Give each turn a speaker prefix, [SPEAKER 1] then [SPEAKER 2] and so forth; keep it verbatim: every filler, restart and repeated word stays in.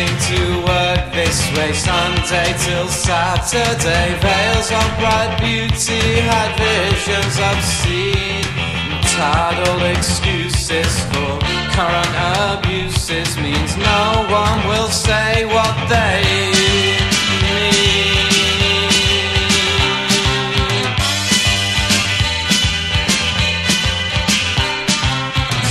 [SPEAKER 1] seem to work this way. Sunday till Saturday, veils on bright beauty had visions obscene. Title excuses for current abuses means no one will say what they